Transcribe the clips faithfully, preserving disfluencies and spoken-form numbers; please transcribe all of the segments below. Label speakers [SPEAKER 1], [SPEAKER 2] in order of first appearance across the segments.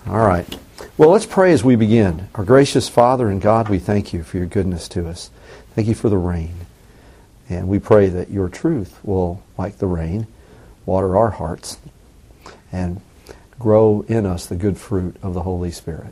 [SPEAKER 1] All right. Well, let's pray as we begin. Our gracious Father and God, we thank you for your goodness to us. Thank you for the rain. And we pray that your truth will, like the rain, water our hearts and grow in us the good fruit of the Holy Spirit.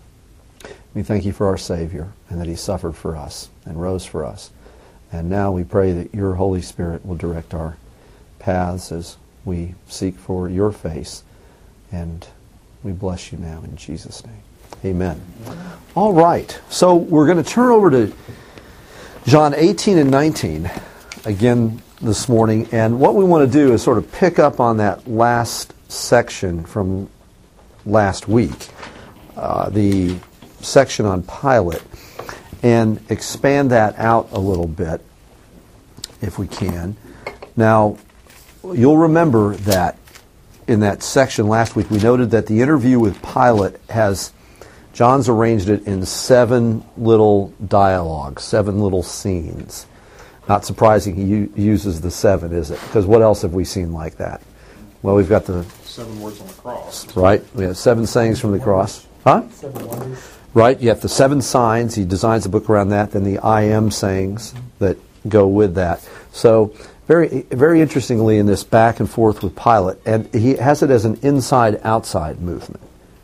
[SPEAKER 1] We thank you for our Savior and that he suffered for us and rose for us. And now we pray that your Holy Spirit will direct our paths as we seek for your face. And we bless you now in Jesus' name. Amen. All right. So we're going to turn over to John eighteen and nineteen again this morning. And what we want to do is sort of pick up on that last section from last week, uh, the section on Pilate, and expand that out a little bit if we can. Now, you'll remember that in that section last week, we noted that the interview with Pilate has, John's arranged it in seven little dialogues, seven little scenes. Not surprising he u- uses the seven, is it? Because what else have we seen like that? Well, we've got the...
[SPEAKER 2] Seven words on the cross.
[SPEAKER 1] Right. We have seven sayings from the cross. Huh?
[SPEAKER 3] Seven wonders.
[SPEAKER 1] Right. You have the seven signs. He designs a book around that. Then the I am sayings that go with that. So... Very very interestingly in this back and forth with Pilate, and he has it as an inside-outside movement.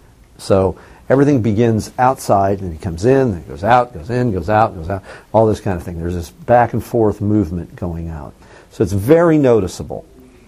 [SPEAKER 1] So everything begins outside, and he comes in, then goes out, goes in, goes out, goes out, all this kind of thing. There's this back and forth movement going out. So it's very noticeable.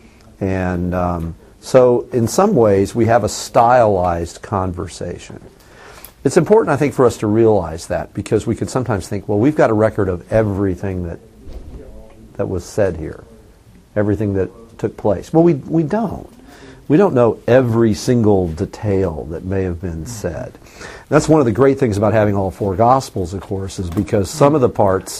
[SPEAKER 1] And um, so in some ways, we have a stylized conversation. It's important, I think, for us to realize that, because we could sometimes think, well, we've got a record of everything that that was said here, everything that took place. Well, we we don't. We don't know every single detail that may have been said. That's one of the great things about having all four Gospels, of course, is because some of the parts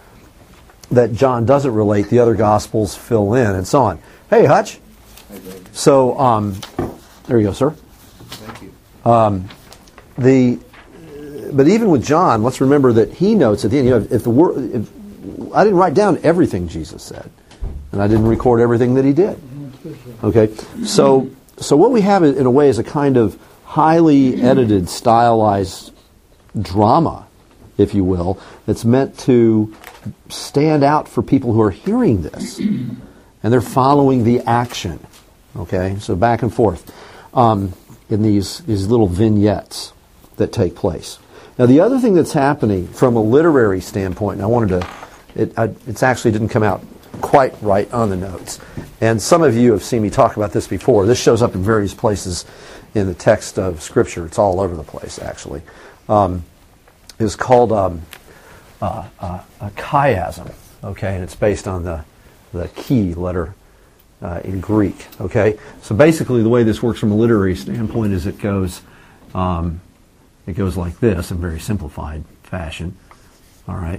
[SPEAKER 1] that John doesn't relate, the other Gospels fill in, and so on. Hey, Hutch.
[SPEAKER 2] Hey, David.
[SPEAKER 1] So, um, there you go, sir.
[SPEAKER 2] Thank you.
[SPEAKER 1] Um, the but even with John, let's remember that he notes at the end, you know, if the word, if, I didn't write down everything Jesus said, and I didn't record everything that he did. Okay, so so what we have in a way is a kind of highly edited, stylized drama, if you will, that's meant to stand out for people who are hearing this, and they're following the action. Okay, so back and forth um, in these these little vignettes that take place. Now, the other thing that's happening from a literary standpoint, and I wanted to. It I, it's actually didn't come out quite right on the notes. And some of you have seen me talk about this before. This shows up in various places in the text of Scripture. It's all over the place, actually. Um, it's called um, uh, uh, a chiasm, okay? And it's based on the, the chi letter uh, in Greek, okay? So basically the way this works from a literary standpoint is it goes, um, it goes like this in very simplified fashion, all right?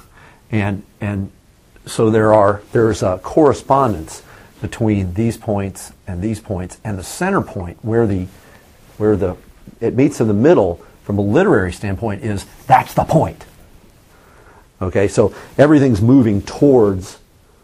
[SPEAKER 1] And and so there are there's a correspondence between these points and these points, and the center point where the where the it meets in the middle from a literary standpoint is that's the point. Okay, so everything's moving towards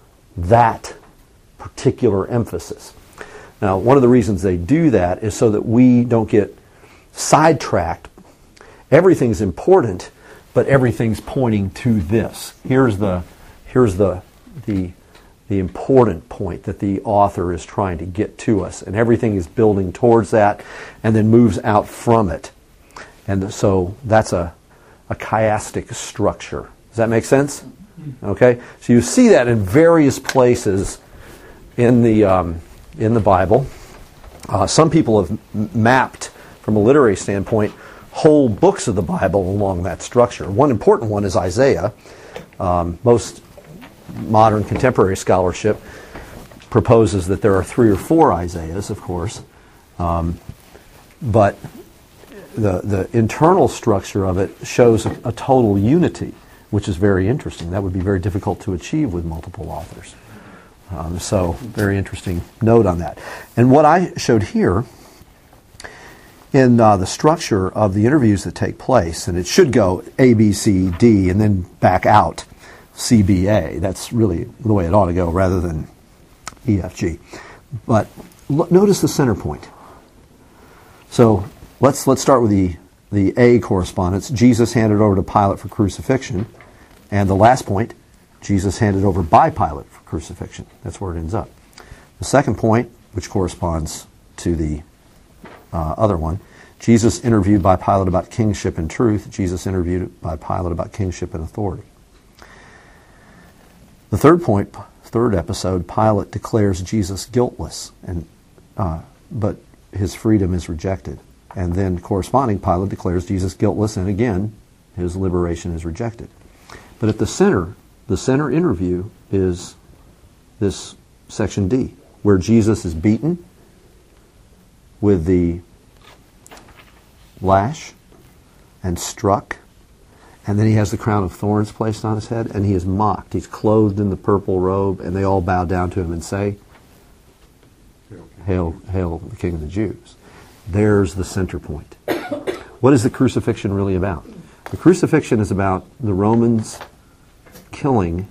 [SPEAKER 1] that particular emphasis. Now, one of the reasons they do that is so that we don't get sidetracked. Everything's important, but everything's pointing to this. Here's the here's the the the important point that the author is trying to get to us, and everything is building towards that and then moves out from it. And so that's a a chiastic structure. Does that make sense? Okay? So you see that in various places in the um, in the Bible. Uh, some people have m- mapped from a literary standpoint whole books of the Bible along that structure. One important one is Isaiah. Um, most modern contemporary scholarship proposes that there are three or four Isaiahs, of course. Um, but the the internal structure of it shows a, a total unity, which is very interesting. That would be very difficult to achieve with multiple authors. Um, so, very interesting note on that. And what I showed here in uh, the structure of the interviews that take place, and it should go A, B, C, D, and then back out C, B, A. That's really the way it ought to go rather than E, F, G. But l- notice the center point. So let's let's start with the the A correspondence. Jesus handed over to Pilate for crucifixion, and the last point, Jesus handed over by Pilate for crucifixion. That's where it ends up. The second point, which corresponds to the uh, other one, Jesus interviewed by Pilate about kingship and truth. Jesus interviewed by Pilate about kingship and authority. The third point, third episode, Pilate declares Jesus guiltless, and uh, but his freedom is rejected. And then corresponding, Pilate declares Jesus guiltless, and again, his liberation is rejected. But at the center, the center interview is this section D, where Jesus is beaten with the lash and struck, and then he has the crown of thorns placed on his head, and he is mocked. He's clothed in the purple robe, and they all bow down to him and say, Hail, hail the King of the Jews. There's the center point. What is the crucifixion really about? The crucifixion is about the Romans killing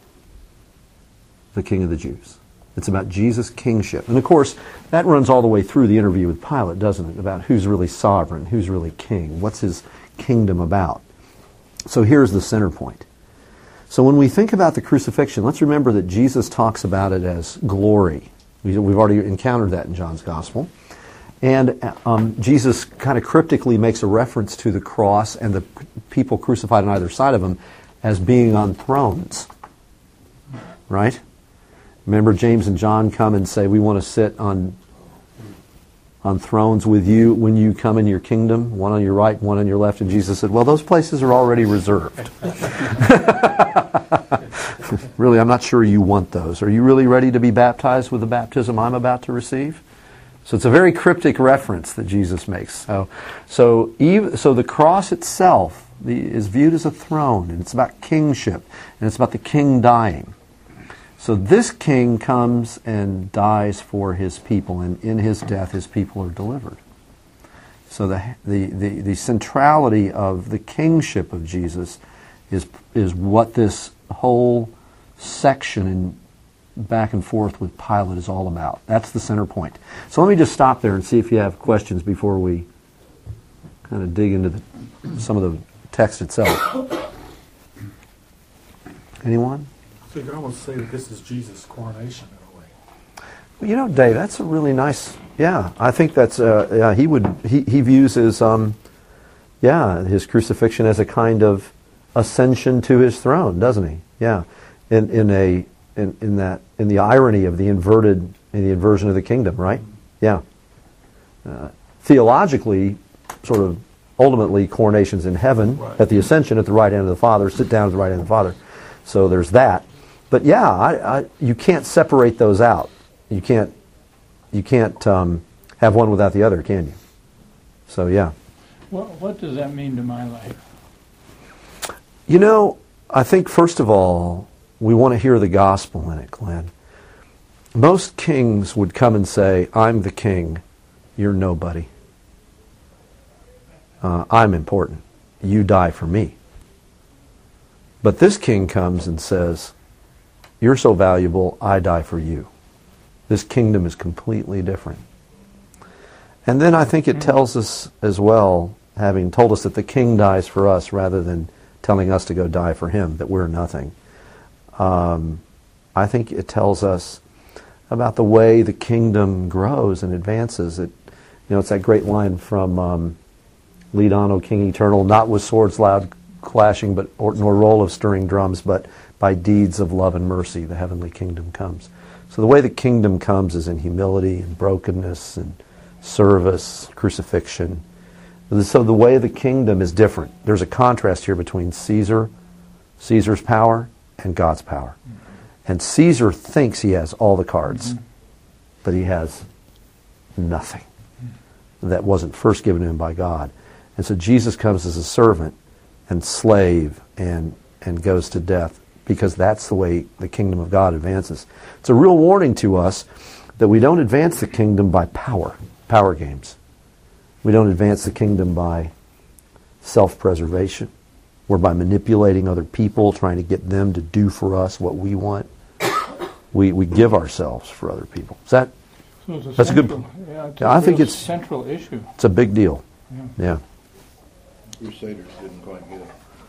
[SPEAKER 1] the King of the Jews. It's about Jesus' kingship. And of course, that runs all the way through the interview with Pilate, doesn't it? About who's really sovereign, who's really king, what's his kingdom about. So here's the center point. So when we think about the crucifixion, let's remember that Jesus talks about it as glory. We've already encountered that in John's Gospel. And um, Jesus kind of cryptically makes a reference to the cross and the people crucified on either side of him as being on thrones. Right? Remember, James and John come and say, we want to sit on on thrones with you when you come in your kingdom, one on your right, one on your left. And Jesus said, well, those places are already reserved. Really, I'm not sure you want those. Are you really ready to be baptized with the baptism I'm about to receive? So it's a very cryptic reference that Jesus makes. So, so, even, so the cross itself the, is viewed as a throne, and it's about kingship, and it's about the king dying. So this king comes and dies for his people, and in his death his people are delivered. So the the, the, the centrality of the kingship of Jesus is is what this whole section in back and forth with Pilate is all about. That's the center point. So let me just stop there and see if you have questions before we kind of dig into the, some of the text itself. Anyone?
[SPEAKER 3] So you could almost say that this is Jesus' coronation in a way.
[SPEAKER 1] Well, you know, Dave, that's a really nice. Yeah, I think that's. Uh, yeah, he would. He he views his um, yeah, his crucifixion as a kind of ascension to his throne, doesn't he? Yeah, in in a in in that in the irony of the inverted in the inversion of the kingdom, right? Yeah. Uh, theologically, sort of ultimately, coronation's in heaven
[SPEAKER 3] Right.
[SPEAKER 1] at the ascension at the right hand of the Father. Sit down at the right hand of the Father. So there's that. But yeah, I, I, you can't separate those out. You can't, you can't um, have one without the other, can you? So yeah.
[SPEAKER 4] What, what does that mean to my life?
[SPEAKER 1] You know, I think first of all, we want to hear the gospel in it, Glenn. Most kings would come and say, I'm the king, you're nobody. Uh, I'm important. You die for me. But this king comes and says, you're so valuable, I die for you. This kingdom is completely different. And then I think it tells us as well, having told us that the king dies for us rather than telling us to go die for him, that we're nothing. Um, I think it tells us about the way the kingdom grows and advances. It, you know, it's that great line from um, Lead on, O King Eternal, not with swords loud clashing, but or, nor roll of stirring drums, but by deeds of love and mercy, the heavenly kingdom comes. So the way the kingdom comes is in humility and brokenness and service, crucifixion. So the way of the kingdom is different. There's a contrast here between Caesar, Caesar's power, and God's power. And Caesar thinks he has all the cards, mm-hmm. but he has nothing that wasn't first given to him by God. And so Jesus comes as a servant and slave and and goes to death, because that's the way the kingdom of God advances. It's a real warning to us that we don't advance the kingdom by power, power games. We don't advance the kingdom by self-preservation or by manipulating other people, trying to get them to do for us what we want. We we give ourselves for other people. Is that
[SPEAKER 4] So it's a
[SPEAKER 1] that's
[SPEAKER 4] central,
[SPEAKER 1] a good.
[SPEAKER 4] Yeah, it's
[SPEAKER 1] Yeah,
[SPEAKER 4] a
[SPEAKER 1] I think
[SPEAKER 4] real
[SPEAKER 1] it's
[SPEAKER 4] central issue.
[SPEAKER 1] It's a big deal. Yeah.
[SPEAKER 2] Crusaders didn't quite get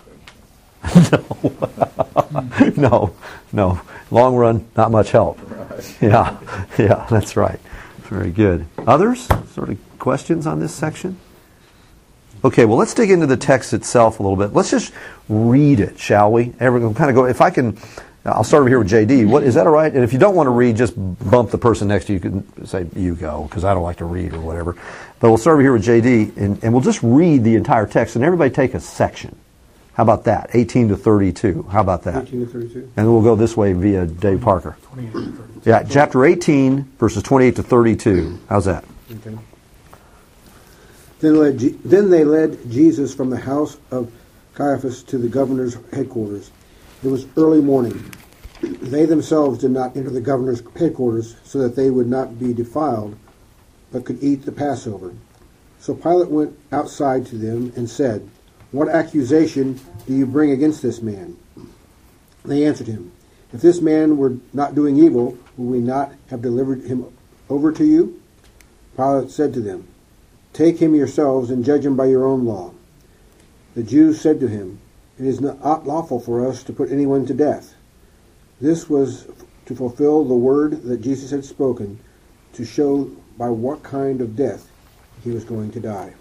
[SPEAKER 2] it.
[SPEAKER 1] no, no. Long run, not much help.
[SPEAKER 2] Right.
[SPEAKER 1] Yeah, yeah, that's right. Very good. Others? Sort of questions on this section? Okay, well, let's dig into the text itself a little bit. Let's just read it, shall we? Everyone kind of go. If I can, I'll start over here with J D. What is that all right? And if you don't want to read, just bump the person next to you. You can say you go because I don't like to read or whatever. But we'll start over here with J D, and, and we'll just read the entire text, and everybody take a section. How about that? eighteen to thirty-two. How about that?
[SPEAKER 5] eighteen to thirty-two.
[SPEAKER 1] And then we'll go this way via Dave Parker.
[SPEAKER 3] twenty-eight to thirty-two.
[SPEAKER 1] Yeah, chapter eighteen, verses twenty-eight to thirty-two. How's that?
[SPEAKER 5] Okay. Then, led, Je- then they led Jesus from the house of Caiaphas to the governor's headquarters. It was early morning. They themselves did not enter the governor's headquarters so that they would not be defiled, but could eat the Passover. So Pilate went outside to them and said, "What accusation do you bring against this man?" They answered him, "If this man were not doing evil, would we not have delivered him over to you?" Pilate said to them, "Take him yourselves and judge him by your own law." The Jews said to him, "It is not lawful for us to put anyone to death." This was to fulfill the word that Jesus had spoken, to show by what kind of death he was going to die.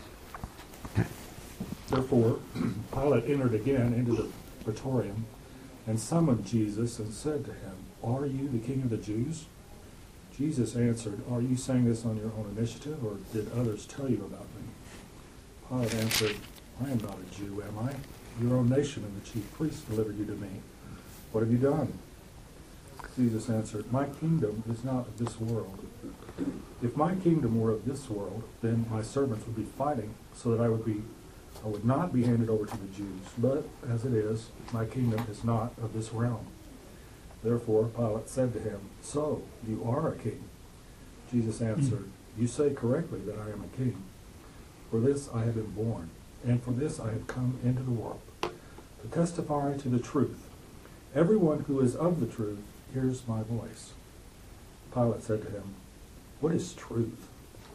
[SPEAKER 3] Therefore, Pilate entered again into the praetorium and summoned Jesus and said to him, "Are you the king of the Jews?" Jesus answered, "Are you saying this on your own initiative, or did others tell you about me?" Pilate answered, "I am not a Jew, am I? Your own nation and the chief priests delivered you to me. What have you done?" Jesus answered, "My kingdom is not of this world. If my kingdom were of this world, then my servants would be fighting so that I would be I would not be handed over to the Jews. But as it is, my kingdom is not of this realm." Therefore Pilate said to him, "So you are a king?" Jesus answered, "You say correctly that I am a king. For this I have been born, and for this I have come into the world, to testify to the truth. Everyone who is of the truth hears my voice." Pilate said to him, "What is truth?"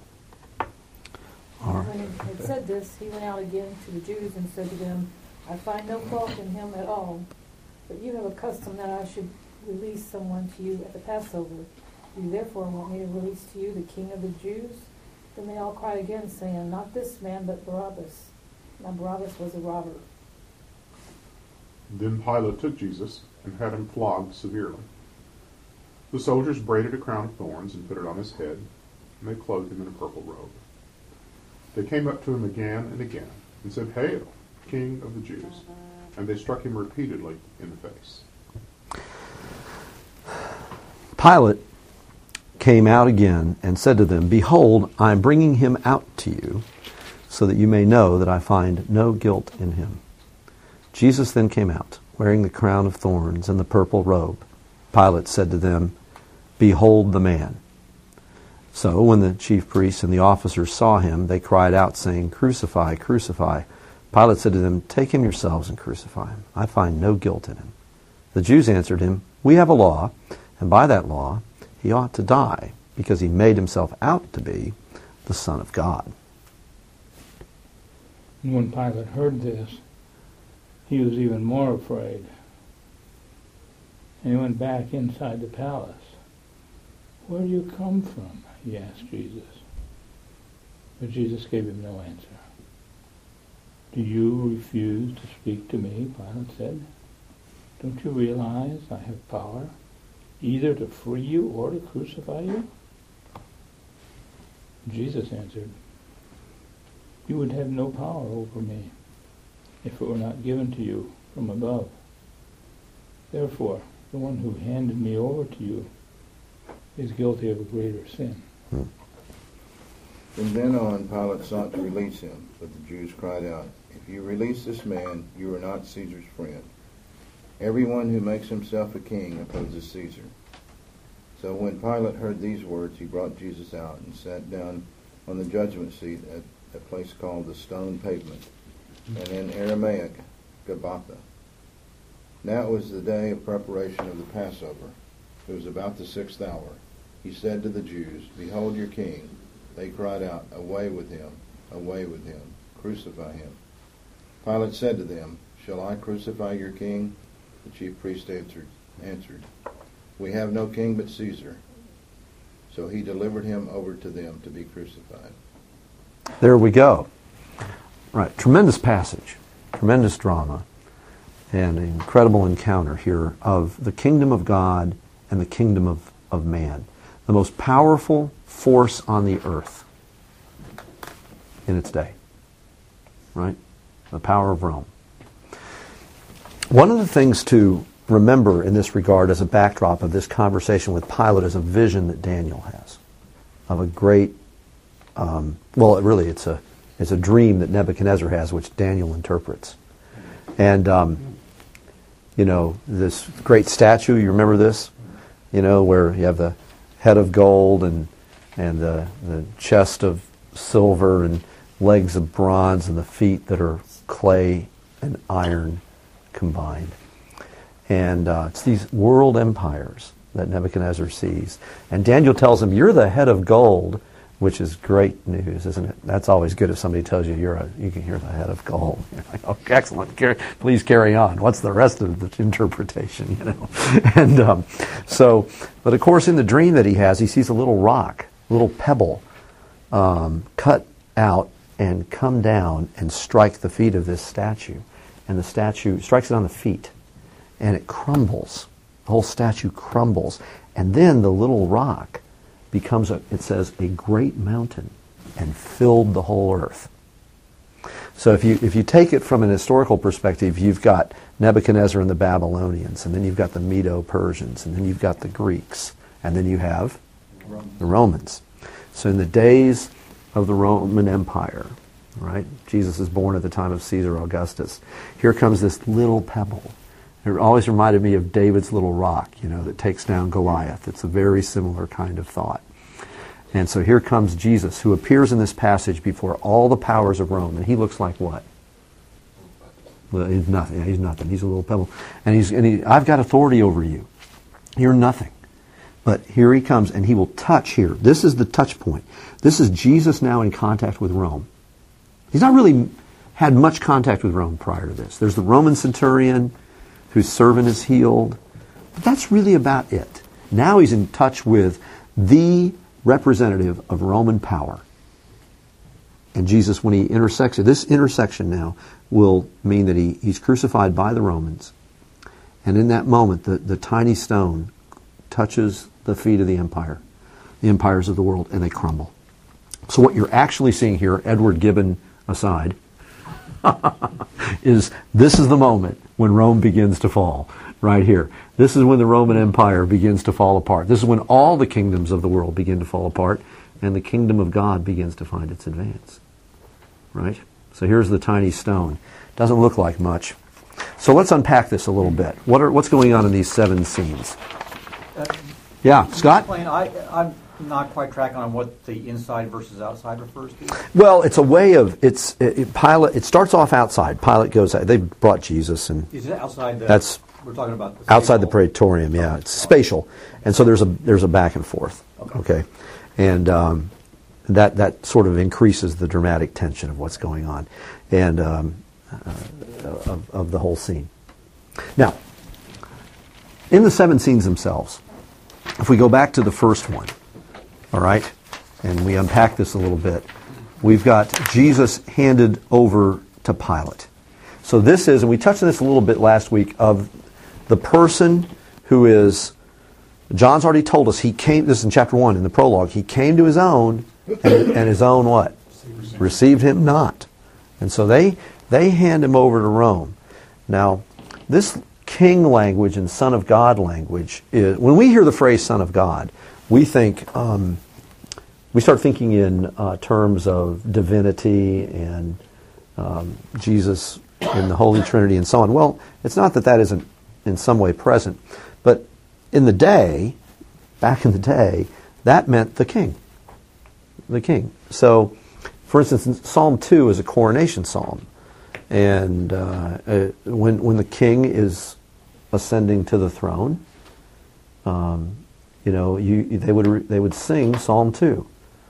[SPEAKER 1] All right.
[SPEAKER 6] When he had said this, he went out again to the Jews and said to them, "I find no fault in him at all, but you have a custom that I should release someone to you at the Passover. You therefore want me to release to you the king of the Jews?" Then they all cried again, saying, "Not this man, but Barabbas." Now Barabbas was a robber.
[SPEAKER 7] Then Pilate took Jesus and had him flogged severely. The soldiers braided a crown of thorns and put it on his head, and they clothed him in a purple robe. They came up to him again and again and said, "Hail, King of the Jews!" And they struck him repeatedly in the face.
[SPEAKER 1] Pilate came out again and said to them, "Behold, I am bringing him out to you, so that you may know that I find no guilt in him." Jesus then came out, wearing the crown of thorns and the purple robe. Pilate said to them, "Behold the man." So when the chief priests and the officers saw him, they cried out, saying, "Crucify, crucify." Pilate said to them, "Take him yourselves and crucify him. I find no guilt in him." The Jews answered him, "We have a law, and by that law he ought to die, because he made himself out to be the Son of God."
[SPEAKER 4] And when Pilate heard this, he was even more afraid. And he went back inside the palace. "Where do you come from?" he asked Jesus. But Jesus gave him no answer. "Do you refuse to speak to me?" Pilate said. "Don't you realize I have power either to free you or to crucify you?" Jesus answered, "You would have no power over me if it were not given to you from above. Therefore, the one who handed me over to you is guilty of a greater sin."
[SPEAKER 1] Hmm.
[SPEAKER 2] From then on, Pilate sought to release him, but the Jews cried out, "If you release this man, you are not Caesar's friend. Everyone who makes himself a king opposes Caesar." So when Pilate heard these words, he brought Jesus out and sat down on the judgment seat at a place called the Stone Pavement, and in Aramaic, Gabbatha. Now it was the day of preparation of the Passover. It was about the sixth hour. He said to the Jews, "Behold your king." They cried out, "Away with him! away with him. Crucify him. Pilate said to them, Shall I crucify your king? The chief priests answered, answered, We have no king but Caesar. So he delivered him over to them to be crucified.
[SPEAKER 1] There we go. Right, tremendous passage, tremendous drama, and an incredible encounter here of the kingdom of God and the kingdom of, of man. The most powerful force on the earth in its day. Right? The power of Rome. One of the things to remember in this regard as a backdrop of this conversation with Pilate is a vision that Daniel has of a great, um, well, it really it's a it's a dream that Nebuchadnezzar has, which Daniel interprets. And um, you know, this great statue. You remember this? You know, where you have the head of gold and and the the chest of silver and legs of bronze and the feet that are clay and iron combined. And uh, it's these world empires that Nebuchadnezzar sees. And Daniel tells him, you're the head of gold, which is great news, isn't it? That's always good if somebody tells you you're a, you can hear the head of gold. You're like, oh, excellent. Carry, please carry on. What's the rest of the interpretation, you know? And um, so, but of course in the dream that he has, he sees a little rock, a little pebble um, cut out and come down and strike the feet of this statue. And the statue strikes it on the feet. And it crumbles. The whole statue crumbles. And then the little rock becomes, a, it says, a great mountain and filled the whole earth. So if you if you take it from an historical perspective, you've got Nebuchadnezzar and the Babylonians, and then you've got the Medo-Persians, and then you've got the Greeks, and then you have the Romans. So in the days of the Roman Empire, right? Jesus is born at the time of Caesar Augustus. Here comes this little pebble. It always reminded me of David's little rock, you know, that takes down Goliath. It's a very similar kind of thought. And so here comes Jesus, who appears in this passage before all the powers of Rome. And he looks like what? Well, he's nothing. He's nothing. He's a little pebble. And he's, and he, I've got authority over you. You're nothing. But here he comes, and he will touch here. This is the touch point. This is Jesus now in contact with Rome. He's not really had much contact with Rome prior to this. There's the Roman centurion whose servant is healed. But that's really about it. Now he's in touch with the representative of Roman power. And Jesus, when he intersects it, this intersection now will mean that he, he's crucified by the Romans. And in that moment, the, the tiny stone touches the feet of the empire, the empires of the world, and they crumble. So what you're actually seeing here, Edward Gibbon aside, is this is the moment when Rome begins to fall, right here. This is when the Roman Empire begins to fall apart. This is when all the kingdoms of the world begin to fall apart, and the kingdom of God begins to find its advance. Right? So here's the tiny stone. Doesn't look like much. So let's unpack this a little bit. What are what's going on in these seven scenes?
[SPEAKER 8] Uh,
[SPEAKER 1] Yeah, Scott?
[SPEAKER 8] Explain, I, I'm not quite tracking on what the inside versus outside refers to.
[SPEAKER 1] Well, it's a way of, it's, it, it, Pilate, it starts off outside. Pilate goes, they brought Jesus, and
[SPEAKER 8] Is it outside the,
[SPEAKER 1] that's
[SPEAKER 8] we're talking about the
[SPEAKER 1] outside the
[SPEAKER 8] spatial-
[SPEAKER 1] praetorium, yeah. It's spatial. And so there's a there's a back and forth.
[SPEAKER 8] Okay.
[SPEAKER 1] Okay. And um, that, that sort of increases the dramatic tension of what's going on and um, uh, of, of the whole scene. Now, in the seven scenes themselves, if we go back to the first one, all right, and we unpack this a little bit, we've got Jesus handed over to Pilate. So this is, and we touched on this a little bit last week, of the person who is, John's already told us, he came, this is in chapter one, in the prologue, he came to his own, and, and his own what? Received him not. And so they, they hand him over to Rome. Now, this king language and son of God language is, when we hear the phrase son of God, we think, um, we start thinking in uh, terms of divinity and um, Jesus in the Holy Trinity and so on. Well, it's not that that isn't in some way present, but in the day, back in the day, that meant the king. The king. So, for instance, Psalm two is a coronation psalm. And uh, uh, when when the king is ascending to the throne, um, you know, you they would re- they would sing Psalm two,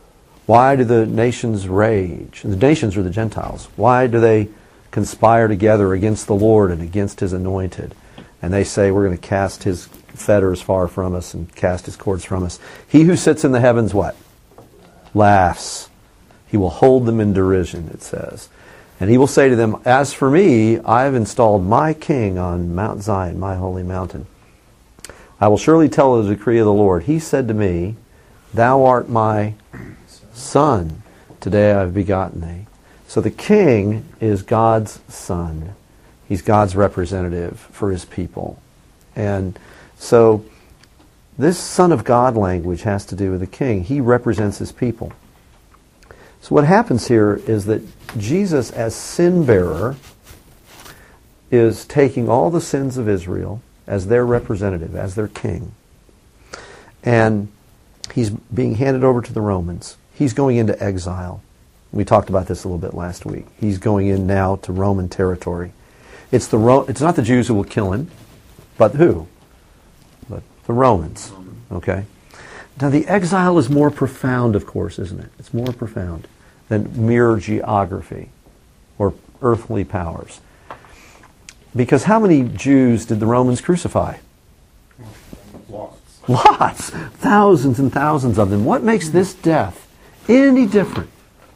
[SPEAKER 1] Why do the nations rage? And the nations are the Gentiles. Why do they conspire together against the Lord and against His anointed? And they say, we're going to cast His fetters far from us and cast His cords from us. He who sits in the heavens, what? Laughs. He will hold them in derision, it says. And He will say to them, as for me, I have installed my king on Mount Zion, my holy mountain. I will surely tell the decree of the Lord. He said to me, thou art my son. Today I have begotten thee. So the king is God's son. He's God's representative for His people. And so this Son of God language has to do with the king. He represents His people. So what happens here is that Jesus, as sin bearer, is taking all the sins of Israel as their representative, as their king. And He's being handed over to the Romans. He's going into exile. We talked about this a little bit last week. He's going in now to Roman territory. It's the Ro- It's not the Jews who will kill Him, but who? But the Romans. Okay? Now the exile is more profound, of course, isn't it? It's more profound than mere geography or earthly powers. Because how many Jews did the Romans crucify?
[SPEAKER 7] Lots.
[SPEAKER 1] Lots. Thousands and thousands of them. What makes this death any different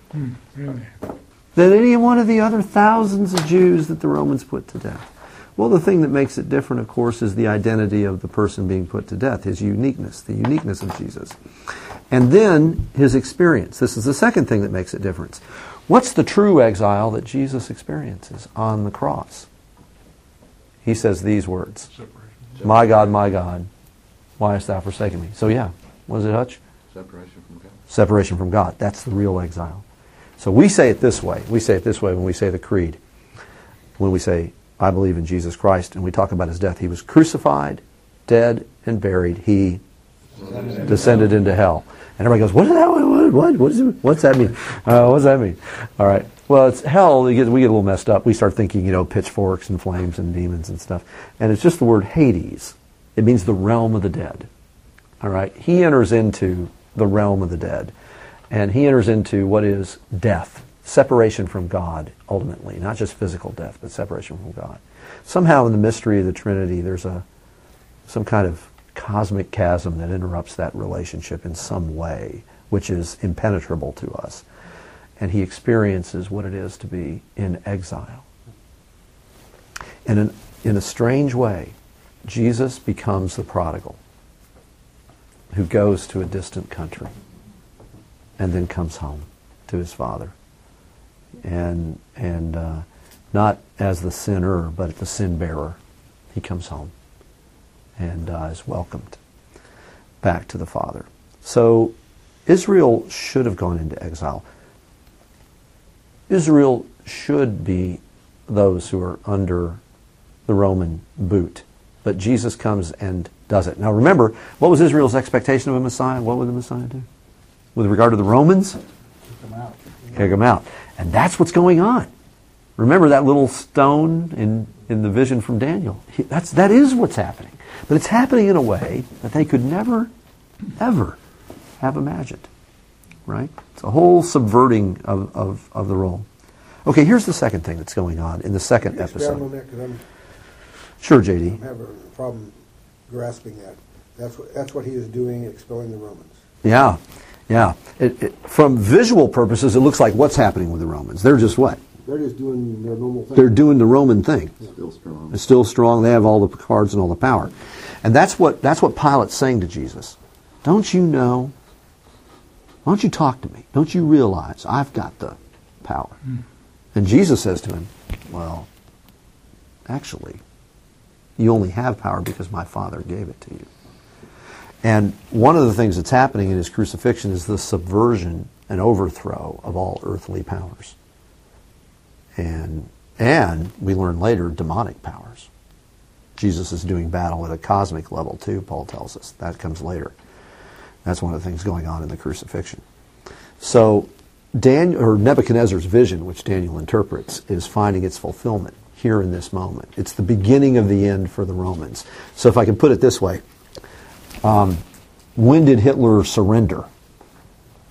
[SPEAKER 1] than any one of the other thousands of Jews that the Romans put to death? Well, the thing that makes it different, of course, is the identity of the person being put to death, his uniqueness, the uniqueness of Jesus. And then his experience. This is the second thing that makes it different. What's the true exile that Jesus experiences on the cross? He says these words, my God, my God, why hast thou forsaken me? So yeah, what is it, Hutch?
[SPEAKER 2] Separation from God.
[SPEAKER 1] Separation from God. That's the real exile. So we say it this way. We say it this way when we say the creed. When we say, I believe in Jesus Christ, and we talk about His death. He was crucified, dead, and buried. He descended, descended into hell. And everybody goes, what is that? What, what, what is it? What's that mean? Uh, what does that mean? All right. Well, it's hell. We get, we get a little messed up. We start thinking, you know, pitchforks and flames and demons and stuff. And it's just the word Hades. It means the realm of the dead. All right. He enters into the realm of the dead. And He enters into what is death. Separation from God, ultimately. Not just physical death, but separation from God. Somehow in the mystery of the Trinity, there's a some kind of cosmic chasm that interrupts that relationship in some way, which is impenetrable to us. And He experiences what it is to be in exile. And in, in a strange way, Jesus becomes the prodigal who goes to a distant country and then comes home to his Father. And and uh, not as the sinner, but the sin bearer. He comes home and uh, is welcomed back to the Father. So Israel should have gone into exile. Israel should be those who are under the Roman boot. But Jesus comes and does it. Now remember, what was Israel's expectation of a Messiah? What would the Messiah do? With regard to the Romans?
[SPEAKER 5] Kick them out.
[SPEAKER 1] Kick them out. And that's what's going on. Remember that little stone in, in the vision from Daniel? He, that's, that is what's happening. But it's happening in a way that they could never, ever have imagined. Right? It's a whole subverting of, of, of the role. Okay, here's the second thing that's going on in the second
[SPEAKER 5] Expound
[SPEAKER 1] episode.
[SPEAKER 5] on that, 'cause I'm,
[SPEAKER 1] Sure, J D.
[SPEAKER 5] I'm having a problem grasping that. That's what, that's what He is doing, expelling the Romans.
[SPEAKER 1] Yeah, yeah. It, it, from visual purposes, it looks like what's happening with the Romans. They're just what?
[SPEAKER 5] They're just doing their normal thing.
[SPEAKER 1] They're doing the Roman thing.
[SPEAKER 2] Still strong.
[SPEAKER 1] They're still strong. They have all the cards and all the power. And that's what that's what Pilate's saying to Jesus. Don't you know? Why don't you talk to me? Don't you realize I've got the power? Mm. And Jesus says to him, well, actually, you only have power because my Father gave it to you. And one of the things that's happening in His crucifixion is the subversion and overthrow of all earthly powers. And and we learn later, demonic powers. Jesus is doing battle at a cosmic level too, Paul tells us. That comes later. That's one of the things going on in the crucifixion. So Daniel, or Nebuchadnezzar's vision, which Daniel interprets, is finding its fulfillment here in this moment. It's the beginning of the end for the Romans. So if I can put it this way, um, when did Hitler surrender?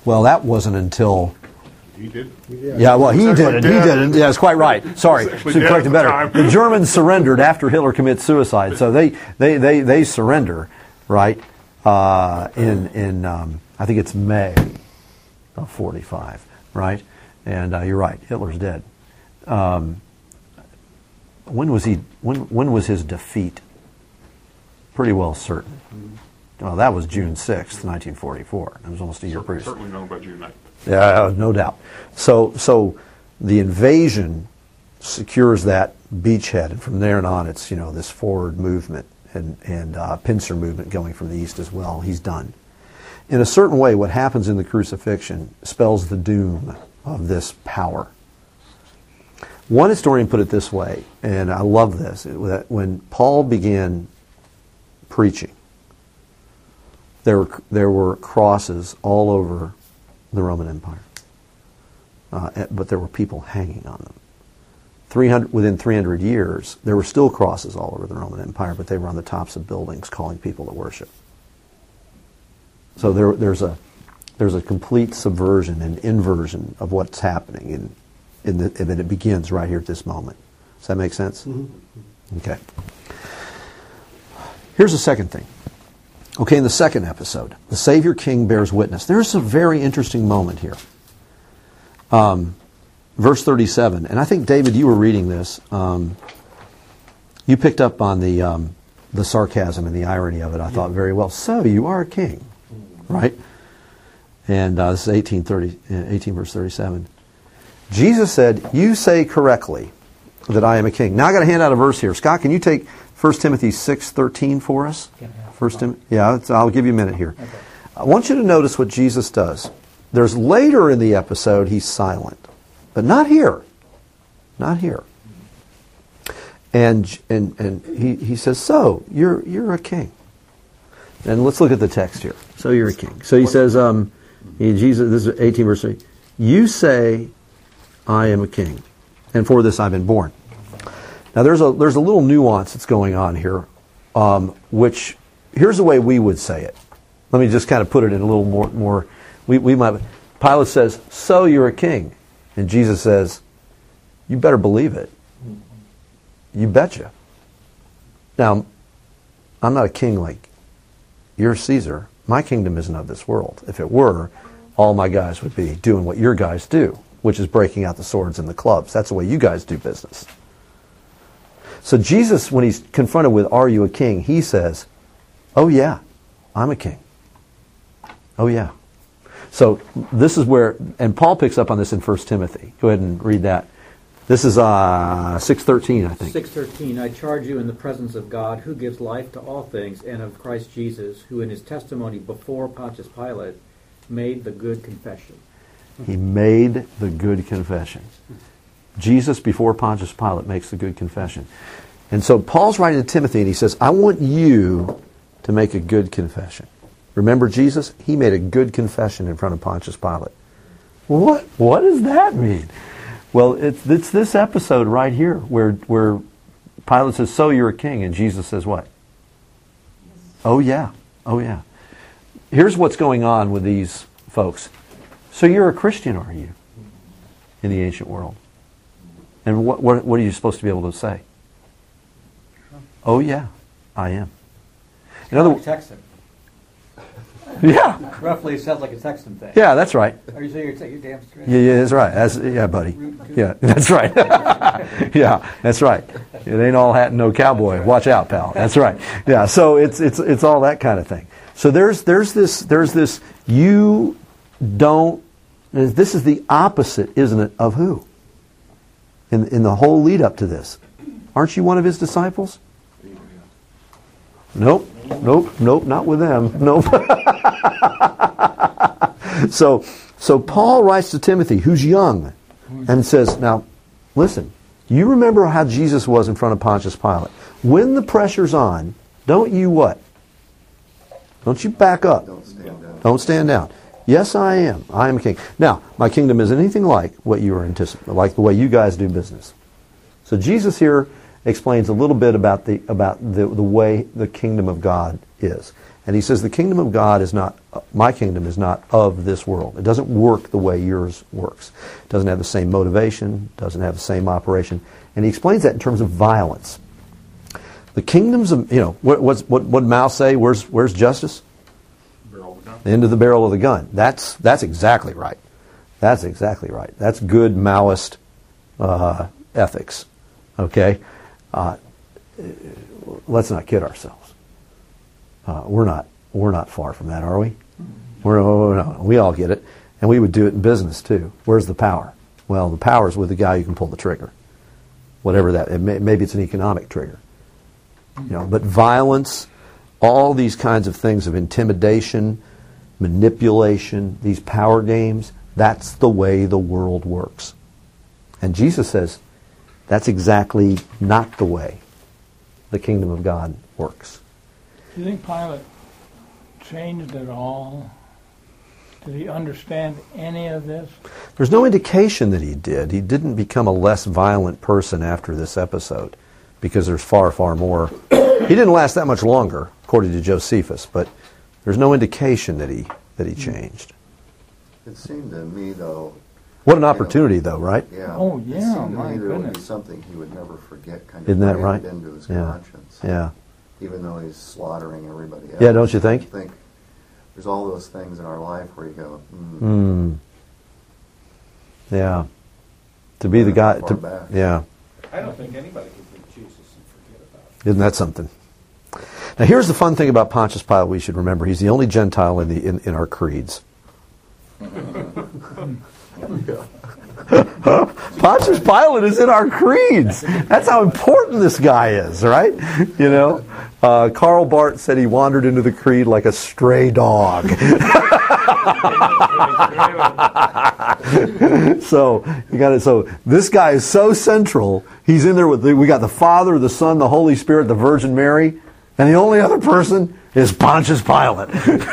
[SPEAKER 1] Well, that wasn't until...
[SPEAKER 7] He did.
[SPEAKER 1] Yeah, well, he
[SPEAKER 7] He was
[SPEAKER 1] didn't.
[SPEAKER 7] actually
[SPEAKER 1] He
[SPEAKER 7] dead.
[SPEAKER 1] didn't. Yeah, that's quite right. Sorry,
[SPEAKER 7] He was actually
[SPEAKER 1] should
[SPEAKER 7] dead
[SPEAKER 1] correct it
[SPEAKER 7] at the
[SPEAKER 1] better.
[SPEAKER 7] time.
[SPEAKER 1] The Germans surrendered after Hitler commits suicide, so they they they, they surrender, right? Uh, in in um, I think it's May of forty-five, right? And uh, you're right, Hitler's dead. Um, when was he? When when was his defeat? Pretty well certain. Well, that was June sixth, nineteen forty-four. It was almost a year previous.
[SPEAKER 7] Certainly known by June ninth.
[SPEAKER 1] Yeah, no doubt. So, so the invasion secures that beachhead, and from there on, it's you know this forward movement and and uh, pincer movement going from the east as well. He's done. In a certain way, what happens in the crucifixion spells the doom of this power. One historian put it this way, and I love this: that when Paul began preaching, there were there were crosses all over the Roman Empire, uh, but there were people hanging on them. three hundred within three hundred years, there were still crosses all over the Roman Empire, but they were on the tops of buildings, calling people to worship. So there, there's a there's a complete subversion and inversion of what's happening, in in the, and it begins right here at this moment. Does that make sense? Mm-hmm. Okay. Here's the second thing. Okay, in the second episode, the Savior King bears witness. There's a very interesting moment here. Um, verse thirty-seven, and I think, David, you were reading this. Um, you picked up on the um, the sarcasm and the irony of it, I thought, very well. So, you are a king, right? And uh, this is eighteen, thirty, eighteen verse thirty-seven. Jesus said, you say correctly that I am a king. Now, I got to hand out a verse here. Scott, can you take First Timothy six thirteen for us? First Tim- yeah, it's, I'll give you a minute here. Okay. I want you to notice what Jesus does. There's later in the episode he's silent, but not here. Not here. And and and he, he says, so you're you're a king. And let's look at the text here. So you're a king. So he says, um, he, Jesus. This is eighteen verse three. You say, I am a king, and for this I've been born. Now there's a there's a little nuance that's going on here, um, which here's the way we would say it. Let me just kind of put it in a little more more. We we might. Pilate says, "So you're a king," and Jesus says, "You better believe it. You betcha." Now, I'm not a king like you're Caesar. My kingdom isn't of this world. If it were, all my guys would be doing what your guys do, which is breaking out the swords and the clubs. That's the way you guys do business. So Jesus, when he's confronted with, are you a king? He says, oh yeah, I'm a king. Oh yeah. So this is where, and Paul picks up on this in First Timothy. Go ahead and read that. This is uh, six thirteen, I think.
[SPEAKER 8] six thirteen, I charge you in the presence of God, who gives life to all things, and of Christ Jesus, who in his testimony before Pontius Pilate made the good confession.
[SPEAKER 1] He made the good confession. Jesus, before Pontius Pilate, makes the good confession. And so Paul's writing to Timothy, and he says, I want you to make a good confession. Remember Jesus? He made a good confession in front of Pontius Pilate. What? What does that mean? Well, it's, it's this episode right here where, where Pilate says, so you're a king, and Jesus says what? Oh yeah, oh yeah. Here's what's going on with these folks. So you're a Christian, are you? In the ancient world. And what, what, what are you supposed to be able to say? Oh yeah, I am. In other words,
[SPEAKER 8] Texan.
[SPEAKER 1] Yeah.
[SPEAKER 8] Roughly, it sounds like a Texan thing.
[SPEAKER 1] Yeah, that's right.
[SPEAKER 8] Are you saying you're, you're damn straight?
[SPEAKER 1] Yeah, yeah, that's right. That's, yeah, buddy. Yeah, that's right. Yeah, that's right. It ain't all hat and no cowboy. Watch out, pal. That's right. Yeah, so it's it's it's all that kind of thing. So there's there's this there's this you don't. This is the opposite, isn't it, of who? In in the whole lead up to this, aren't you one of his disciples? Nope, nope, nope, not with them. Nope. so, so Paul writes to Timothy, who's young, and says, now, listen, you remember how Jesus was in front of Pontius Pilate. When the pressure's on, don't you what? Don't you back up.
[SPEAKER 2] Don't stand down.
[SPEAKER 1] Don't stand down. Yes, I am. I am a king. Now, my kingdom isn't anything like what you were anticipating, like the way you guys do business. So Jesus here explains a little bit about the about the, the way the kingdom of God is. And he says the kingdom of God is not, my kingdom is not of this world. It doesn't work the way yours works. It doesn't have the same motivation, doesn't have the same operation. And he explains that in terms of violence. The kingdoms of, you know, what what's, what what did Mao say? Where's where's justice?
[SPEAKER 7] Barrel of the gun.
[SPEAKER 1] The end of the barrel of the gun. That's that's exactly right. That's exactly right. That's good Maoist uh, ethics. Okay, uh, let's not kid ourselves. Uh, we're not we're not far from that, are we? We're oh, no, we all get it, and we would do it in business too. Where's the power? Well, the power is with the guy who can pull the trigger, whatever that. It may, maybe it's an economic trigger, you know. But violence, all these kinds of things of intimidation, manipulation, these power games. That's the way the world works, and Jesus says that's exactly not the way the kingdom of God works.
[SPEAKER 4] Do you think Pilate changed at all? Did he understand any of this?
[SPEAKER 1] There's no indication that he did. He didn't become a less violent person after this episode, because there's far, far more. He didn't last that much longer, according to Josephus, but there's no indication that he that he changed.
[SPEAKER 9] It seemed to me, though...
[SPEAKER 1] What an opportunity, though, right?
[SPEAKER 9] Yeah.
[SPEAKER 4] Oh,
[SPEAKER 9] It
[SPEAKER 4] yeah,
[SPEAKER 9] seemed to
[SPEAKER 4] my
[SPEAKER 9] me there would be
[SPEAKER 4] goodness.
[SPEAKER 9] something he would never forget, kind of
[SPEAKER 1] Isn't that
[SPEAKER 9] branded
[SPEAKER 1] right?
[SPEAKER 9] into his
[SPEAKER 1] Yeah.
[SPEAKER 9] conscience.
[SPEAKER 1] Yeah.
[SPEAKER 9] Even though he's slaughtering everybody else.
[SPEAKER 1] Yeah, don't you think?
[SPEAKER 9] I think there's all those things in our life where you go, hmm.
[SPEAKER 1] Hmm. Yeah. To be the guy...
[SPEAKER 9] Far
[SPEAKER 1] To,
[SPEAKER 9] back.
[SPEAKER 1] yeah.
[SPEAKER 10] I don't think anybody could meet Jesus and forget about it.
[SPEAKER 1] Isn't that something? Now, here's the fun thing about Pontius Pilate we should remember. He's the only Gentile in, the, in, in our creeds. Pontius Pilate is in our creeds. That's how important this guy is, right? You know, uh, Karl Barth said he wandered into the creed like a stray dog. So you got it. So this guy is so central. He's in there with the, we got the Father, the Son, the Holy Spirit, the Virgin Mary, and the only other person is Pontius Pilate.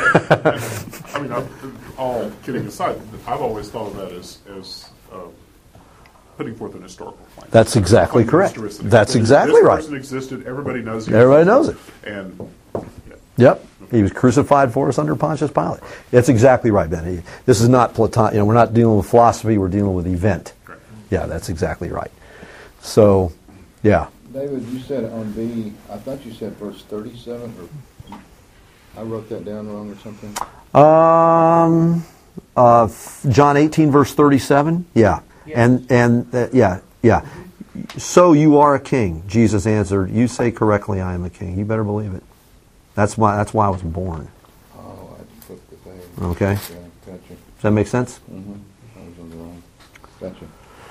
[SPEAKER 7] I mean, I'm, all kidding aside, I've always thought of that as, as uh, putting forth an historical claim.
[SPEAKER 1] That's exactly
[SPEAKER 7] Claiming
[SPEAKER 1] correct.
[SPEAKER 7] historicity.
[SPEAKER 1] That's
[SPEAKER 7] This
[SPEAKER 1] exactly right.
[SPEAKER 7] person existed. Everybody knows. He
[SPEAKER 1] Everybody
[SPEAKER 7] existed.
[SPEAKER 1] knows it.
[SPEAKER 7] And yeah.
[SPEAKER 1] Yep. He was crucified for us under Pontius Pilate. That's exactly right, Ben. He, this is not Platon. You know, we're not dealing with philosophy. We're dealing with event.
[SPEAKER 7] Correct.
[SPEAKER 1] Yeah, that's exactly right. So, yeah.
[SPEAKER 2] David, you said on B, I thought you said verse thirty-seven, or I wrote that down wrong or something.
[SPEAKER 1] Um, uh, John eighteen, verse thirty-seven. Yeah, and and uh, yeah, yeah. So you are a king. Jesus answered, "You say correctly, I am a king." You better believe it. That's why. That's why I was born.
[SPEAKER 2] Oh, I flipped the page.
[SPEAKER 1] Okay.
[SPEAKER 2] Yeah, gotcha.
[SPEAKER 1] Does that make sense?
[SPEAKER 2] Mm-hmm. I was on the wrong. Gotcha.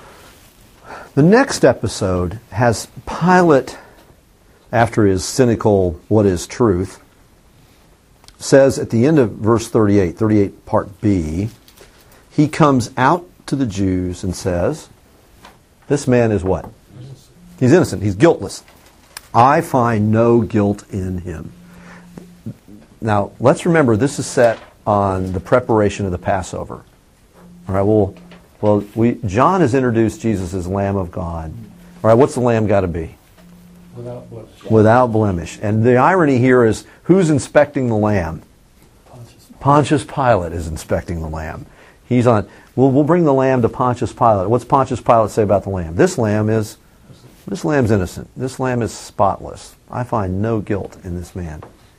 [SPEAKER 1] The next episode has Pilate, after his cynical "What is truth," says at the end of verse thirty-eight, thirty-eight part B, he comes out to the Jews and says, this man is what? He's innocent. He's guiltless. I find no guilt in him. Now, let's remember this is set on the preparation of the Passover. All right, well, well we, John has introduced Jesus as Lamb of God. All right, what's the lamb got to be?
[SPEAKER 10] Without blemish.
[SPEAKER 1] Without blemish. And the irony here is, who's inspecting the lamb?
[SPEAKER 10] Pontius.
[SPEAKER 1] Pontius Pilate is inspecting the lamb. He's on. We'll, we'll bring the lamb to Pontius Pilate. What's Pontius Pilate say about the lamb? This lamb is, this lamb's innocent. This lamb is spotless. I find no guilt in this man.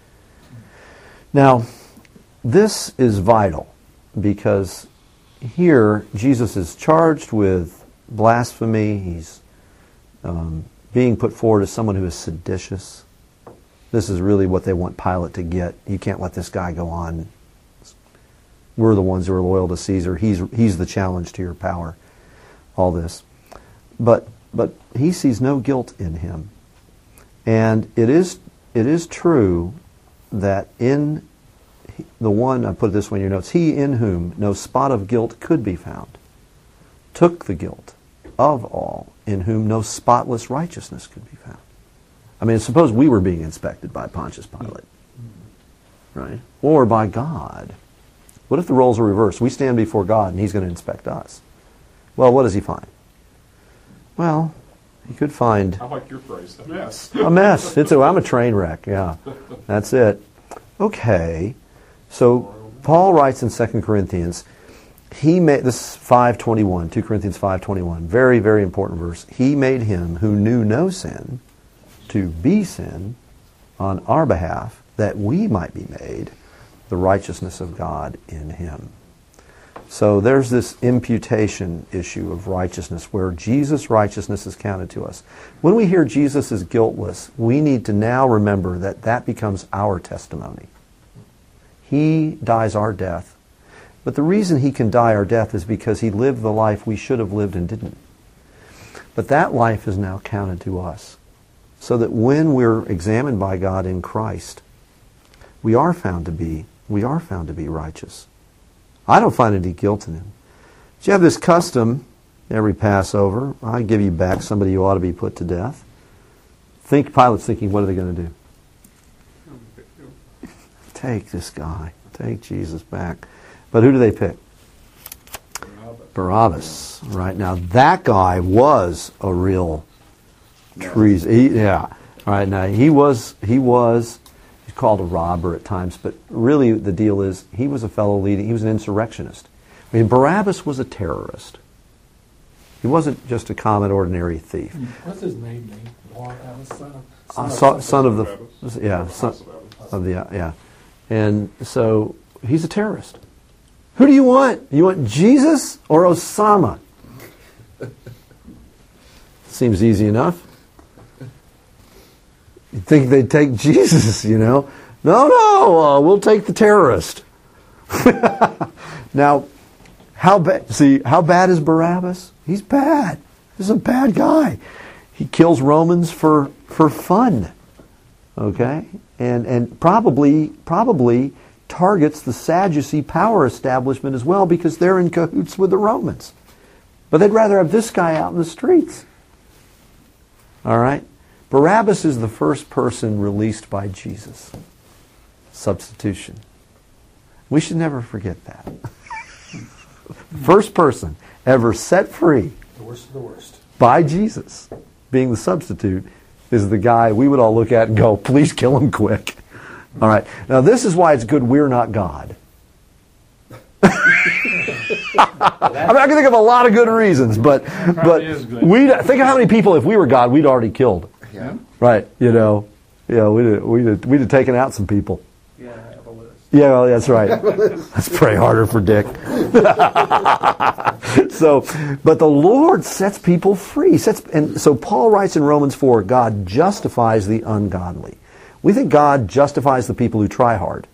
[SPEAKER 1] Now, this is vital because here Jesus is charged with blasphemy. He's um, being put forward as someone who is seditious. This is really what they want Pilate to get. You can't let this guy go on. We're the ones who are loyal to Caesar. He's he's the challenge to your power. All this. But but he sees no guilt in him. And it is it is true that in the one, I put it this way in your notes, he in whom no spot of guilt could be found, took the guilt of all, in whom no spotless righteousness could be found. I mean, suppose we were being inspected by Pontius Pilate, right? Or by God. What if the roles are reversed? We stand before God and he's going to inspect us. Well, what does he find? Well, he could find
[SPEAKER 7] I like your phrase, a mess.
[SPEAKER 1] a mess. It's a, I'm a train wreck, yeah. That's it. okay, so Paul writes in Second Corinthians, he made, this is five twenty-one, Second Corinthians five twenty-one, very, very important verse. He made him who knew no sin to be sin on our behalf, that we might be made the righteousness of God in him. So there's this imputation issue of righteousness where Jesus' righteousness is counted to us. When we hear Jesus is guiltless, we need to now remember that that becomes our testimony. He dies our death. But the reason he can die our death is because he lived the life we should have lived and didn't. But that life is now counted to us. So that when we're examined by God in Christ, we are found to be, we are found to be righteous. I don't find any guilt in him. But you have this custom every Passover. I give you back somebody who ought to be put to death. Think Pilate's thinking, what are they going to do? Take this guy. Take Jesus back. But who do they pick? Barabbas. Barabbas. Right now, that guy was a real treason. He, yeah. Right now, he was. He was. He's called a robber at times, but really the deal is he was a fellow leading. He was an insurrectionist. I mean, Barabbas was a terrorist. He wasn't just a common, ordinary thief.
[SPEAKER 3] What's his name? Name? Barabbas, son of,
[SPEAKER 1] Uh,
[SPEAKER 3] son
[SPEAKER 1] son,
[SPEAKER 3] of,
[SPEAKER 1] son of the, yeah, son of the, yeah, and so he's a terrorist. Who do you want? You want Jesus or Osama? Seems easy enough. You'd think they'd take Jesus, you know. No, no, uh, we'll take the terrorist. Now, how bad? See, how bad is Barabbas? He's bad. He's a bad guy. He kills Romans for for fun, okay, and and probably probably targets the Sadducee power establishment as well because they're in cahoots with the Romans. But they'd rather have this guy out in the streets. All right, Barabbas is the first person released by Jesus. Substitution. We should never forget that. First person ever set free
[SPEAKER 3] the worst of the worst
[SPEAKER 1] by Jesus, being the substitute, is the guy we would all look at and go, please kill him quick. All right. Now this is why it's good we're not God. I mean, I can think of a lot of good reasons, but but we think of how many people, if we were God, we'd already killed.
[SPEAKER 10] Yeah.
[SPEAKER 1] Right. You know, yeah, we'd have, we'd have, we'd have taken out some people.
[SPEAKER 10] Yeah, I have a list.
[SPEAKER 1] Yeah, well, that's right. Let's pray harder for Dick. So, but the Lord sets people free. Sets, and so Paul writes in Romans four, God justifies the ungodly. We think God justifies the people who try hard.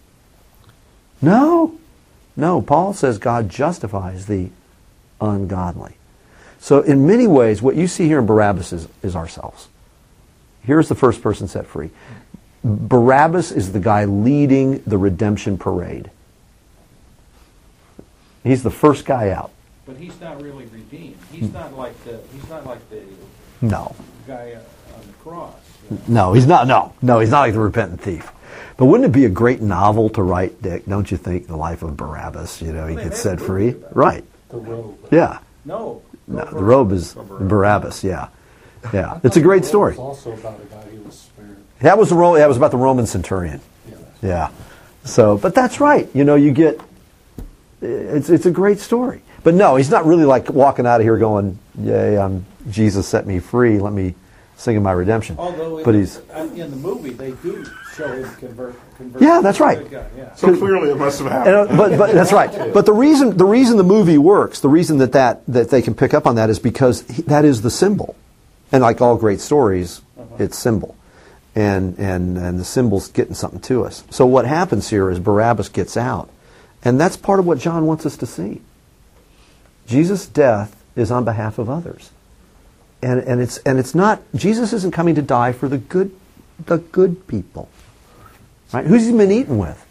[SPEAKER 1] No. No, Paul says God justifies the ungodly. So in many ways, what you see here in Barabbas is, is ourselves. Here's the first person set free. Barabbas is the guy leading the redemption parade. He's the first guy out.
[SPEAKER 10] But he's not really redeemed. He's not like the. He's not like the
[SPEAKER 1] No.
[SPEAKER 10] guy uh, on the cross. You know?
[SPEAKER 1] No, he's not. No, no, he's not like the repentant thief. But wouldn't it be a great novel to write, Dick? Don't you think? The life of Barabbas. You know, he
[SPEAKER 10] They
[SPEAKER 1] gets
[SPEAKER 10] made a
[SPEAKER 1] set free.
[SPEAKER 10] movie about it.
[SPEAKER 1] Right.
[SPEAKER 3] the robe.
[SPEAKER 1] Yeah.
[SPEAKER 10] No.
[SPEAKER 1] No, the robe is Barabbas. Yeah. Yeah. It's a great story.
[SPEAKER 3] It was also about a guy who was spared.
[SPEAKER 1] That was the Ro- that was about the Roman centurion.
[SPEAKER 3] Yeah.
[SPEAKER 1] Yeah. So, but that's right. You know, you get it's it's a great story. But no, he's not really like walking out of here going, "Yay, I'm Jesus set me free. Let me sing of my redemption."
[SPEAKER 10] Although in,
[SPEAKER 1] but he's
[SPEAKER 10] in the movie they do show him convert. convert
[SPEAKER 1] Yeah, that's right.
[SPEAKER 10] to a good guy, yeah.
[SPEAKER 7] So clearly it must have
[SPEAKER 1] And,
[SPEAKER 7] happened.
[SPEAKER 1] uh, but, but that's right. But the reason the reason the movie works, the reason that, that, that they can pick up on that is because he, that is the symbol. And like all great stories,
[SPEAKER 10] Uh-huh.
[SPEAKER 1] it's symbol. And, and, and the symbol's getting something to us. So what happens here is Barabbas gets out. And that's part of what John wants us to see. Jesus' death is on behalf of others. And, and, it's, and it's not, Jesus isn't coming to die for the good, the good people. Right? Who's he been eating with?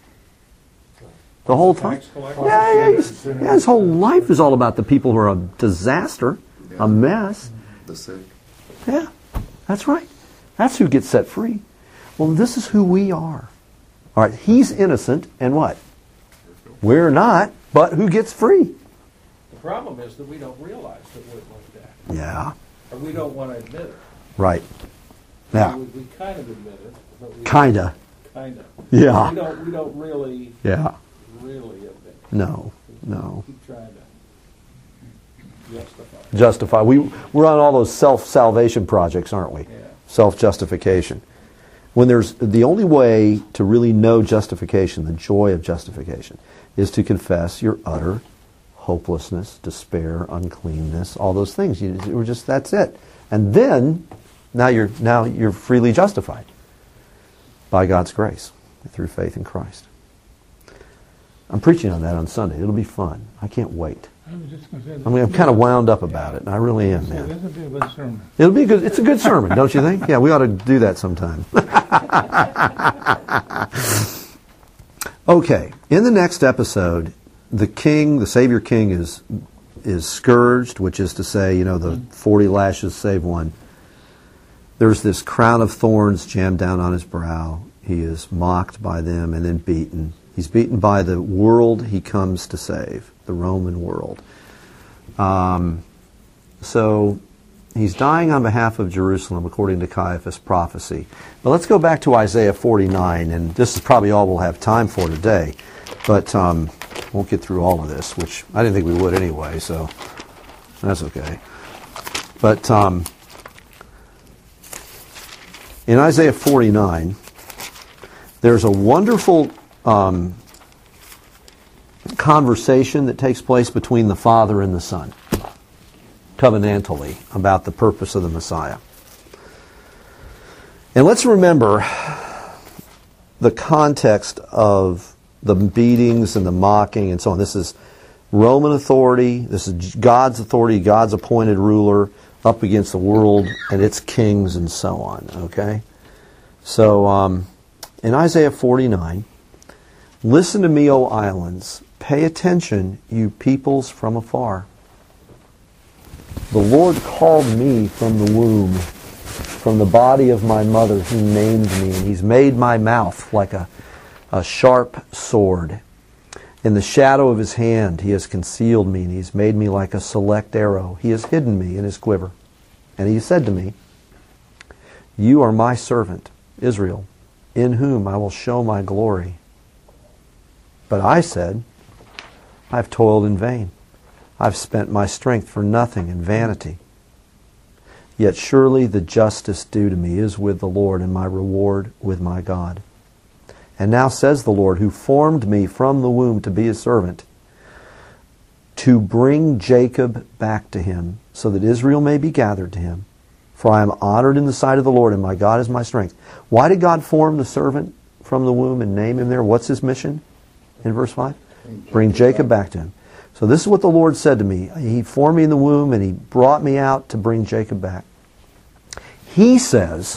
[SPEAKER 1] The whole time?
[SPEAKER 10] Tax collector.
[SPEAKER 1] Yeah, yeah, he's- yeah, his whole life is all about the people who are a disaster, a mess.
[SPEAKER 9] The sick.
[SPEAKER 1] Yeah, that's right. That's who gets set free. Well, this is who we are. All right, he's innocent, and what? We're not, but who gets free?
[SPEAKER 10] The problem is that we don't realize that we're like that,
[SPEAKER 1] Yeah,
[SPEAKER 10] or we don't want to admit it.
[SPEAKER 1] right. Yeah,
[SPEAKER 10] We, we kind of admit it, but we
[SPEAKER 1] kinda.
[SPEAKER 10] kind of.
[SPEAKER 1] Yeah.
[SPEAKER 10] We don't, we don't really,
[SPEAKER 1] Yeah.
[SPEAKER 10] really admit.
[SPEAKER 1] No. No.
[SPEAKER 10] Keep trying to justify.
[SPEAKER 1] Justify. We, we're on all those self-salvation projects, aren't we?
[SPEAKER 10] Yeah.
[SPEAKER 1] Self-justification. When there's the only way to really know justification, the joy of justification, is to confess your utter hopelessness, despair, uncleanness, all those things. You, we're just that's it. And then now you're now you're freely justified by God's grace through faith in Christ. I'm preaching on that on Sunday. It'll be fun. I can't wait.
[SPEAKER 4] I was just going to say
[SPEAKER 1] I mean, I'm kind of wound up about it. I really am, man.
[SPEAKER 4] This will be a good sermon.
[SPEAKER 1] It'll be a good. It's a good sermon, don't you think? Yeah, we ought to do that sometime. Okay, in the next episode, the king, the Savior King, is is scourged, which is to say, you know, the forty lashes save one. There's this crown of thorns jammed down on his brow. He is mocked by them and then beaten. He's beaten by the world he comes to save, the Roman world. Um, so he's dying on behalf of Jerusalem, according to Caiaphas' prophecy. But let's go back to Isaiah forty-nine, and this is probably all we'll have time for today. But um, won't get through all of this, which I didn't think we would anyway, so that's okay. But um, in Isaiah forty-nine, there's a wonderful um, conversation that takes place between the Father and the Son, covenantally, about the purpose of the Messiah. And let's remember the context of the beatings and the mocking and so on. This is Roman authority. This is God's authority, God's appointed ruler up against the world and its kings and so on. Okay? So, um, in Isaiah forty-nine, listen to me, O islands. Pay attention, you peoples from afar. The Lord called me from the womb, from the body of my mother. He named me, and He's made my mouth like a, a sharp sword. In the shadow of His hand He has concealed me, and He's made me like a select arrow. He has hidden me in His quiver. And He said to me, You are my servant, Israel, in whom I will show my glory. But I said, I've toiled in vain. I've spent my strength for nothing in vanity. Yet surely the justice due to me is with the Lord, and my reward with my God. And now says the Lord, who formed me from the womb to be His servant, to bring Jacob back to Him, so that Israel may be gathered to Him. For I am honored in the sight of the Lord, and my God is my strength. Why did God form the servant from the womb and name him there? What's His mission in verse five? Bring Jacob back to Him. So this is what the Lord said to me. He formed me in the womb, and He brought me out to bring Jacob back. He says,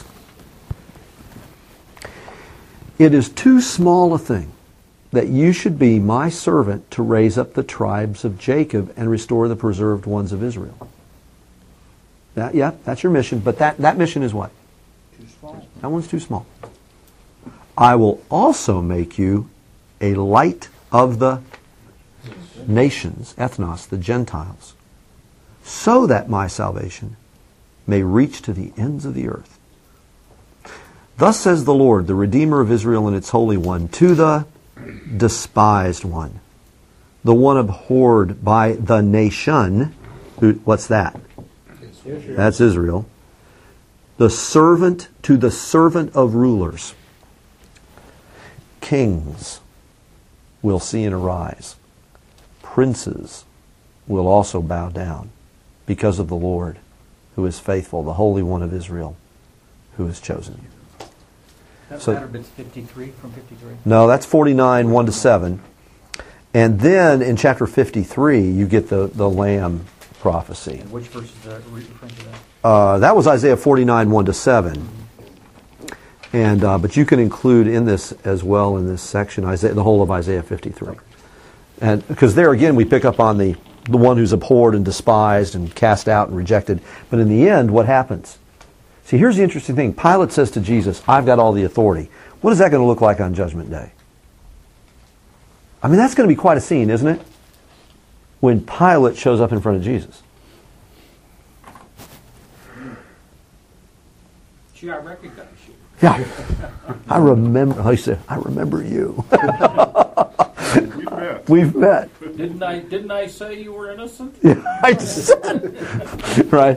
[SPEAKER 1] it is too small a thing that you should be my servant to raise up the tribes of Jacob and restore the preserved ones of Israel. That, yeah, that's your mission, but that, that mission is what?
[SPEAKER 10] Too small.
[SPEAKER 1] That one's too small. I will also make you a light of the nations, ethnos, the Gentiles, so that my salvation may reach to the ends of the earth. Thus says the Lord, the Redeemer of Israel and its Holy One, to the despised one, the one abhorred by the nation. Who, what's that?
[SPEAKER 10] Israel.
[SPEAKER 1] That's Israel. The servant, to the servant of rulers. Kings will see and arise. Princes will also bow down because of the Lord, who is faithful, the Holy One of Israel, who has chosen you.
[SPEAKER 8] That's
[SPEAKER 1] So-
[SPEAKER 8] matter bits fifty-three from fifty-three.
[SPEAKER 1] No, that's forty-nine, one to seven. And then in chapter fifty-three, you get the, the Lamb prophecy.
[SPEAKER 8] And which verse is that referring to that?
[SPEAKER 1] Uh, that was Isaiah forty-nine, one to seven. And uh, but you can include in this as well, in this section, Isaiah, the whole of Isaiah fifty-three. And because there again we pick up on the, the one who's abhorred and despised and cast out and rejected. But in the end, what happens? See, here's the interesting thing. Pilate says to Jesus, I've got all the authority. What is that going to look like on Judgment Day? I mean, that's going to be quite a scene, isn't it? When Pilate shows up in front of Jesus.
[SPEAKER 10] you, I recognize you.
[SPEAKER 1] Yeah, I remember. I said, I remember you.
[SPEAKER 7] We've met.
[SPEAKER 1] We've met.
[SPEAKER 10] Didn't I? Didn't I say you were innocent?
[SPEAKER 1] Yeah, I said, right.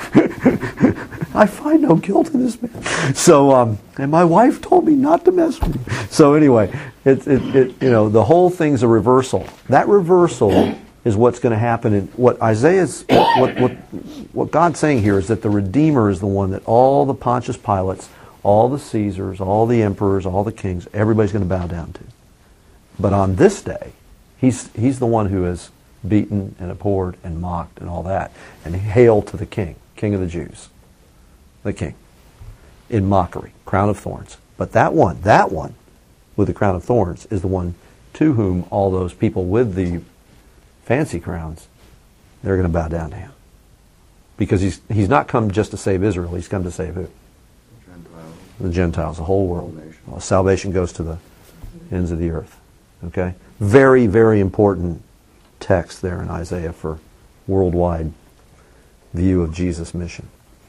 [SPEAKER 1] I find no guilt in this man. So, um, and my wife told me not to mess with you. So anyway, it, it, it, you know, the whole thing's a reversal. That reversal is what's going to happen. And what Isaiah's, what, what, what God's saying here is that the Redeemer is the one that all the Pontius Pilates, all the Caesars, all the emperors, all the kings, everybody's going to bow down to. But on this day, he's he's the one who is beaten and abhorred and mocked and all that. And hail to the King, King of the Jews, the King, in mockery, crown of thorns. But that one, that one with the crown of thorns is the one to whom all those people with the fancy crowns, they're going to bow down to him. Because he's he's not come just to save Israel, he's come to save who?
[SPEAKER 9] Gentiles.
[SPEAKER 1] The Gentiles, the whole world. Well, salvation goes to the ends of the earth. Okay? Very, very important text there in Isaiah for worldwide view of Jesus' mission.